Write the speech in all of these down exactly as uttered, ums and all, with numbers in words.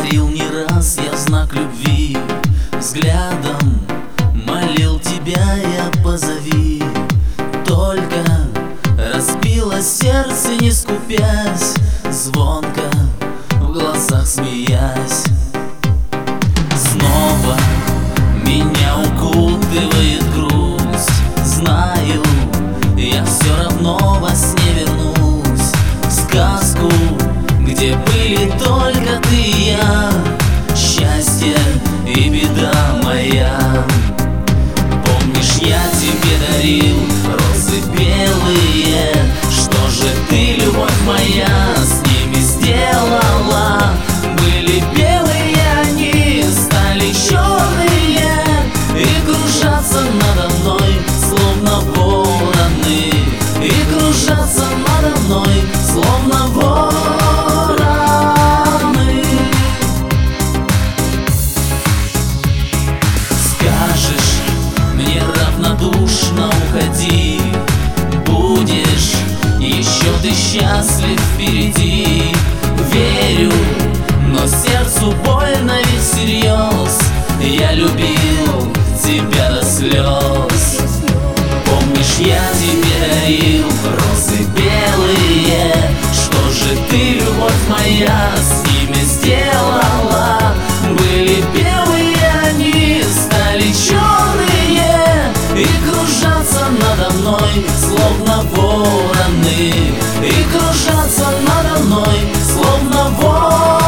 дарил не раз я в знак любви, взглядом молил тебя я, позови. Только разбилось сердце, не скупясь, звонко в глазах смеясь. Снова меня укутывает грусть, знаю, я все равно во сне вернусь в сказку, где были только ты и я, счастье и беда моя. Помнишь, я тебе дарил розы белые, что же ты, любовь моя, с ними сделала? Были белые они, стали черные и кружатся надо мной, словно вороны, и кружатся надо мной, словно вороны. Скажешь мне равнодушно уходи, будешь еще ты счастлив впереди. Верю, но сердцу больно ведь всерьез, я любил тебя до слез. Помнишь, я тебе дарил розы белые, что же ты, любовь моя, с ними сделала? Были белые они, стали черные и кружатся надо мной, словно вороны, и кружатся надо мной, словно вороны.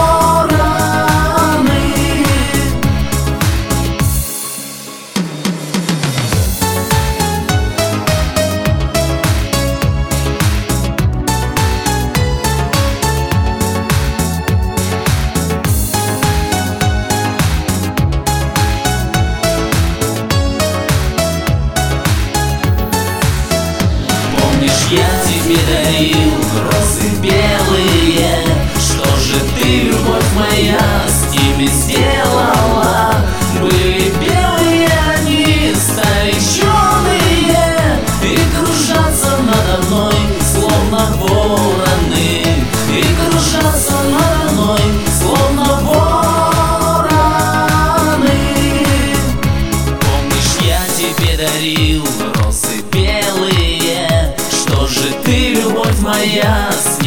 Я тебе дарил розы белые, что же ты, любовь моя, с ними сделала? Были белые они, стали черные и кружатся надо мной, словно вороны, и кружатся надо мной, словно вороны. Помнишь, я тебе дарил розы белые, что же ты, любовь моя, с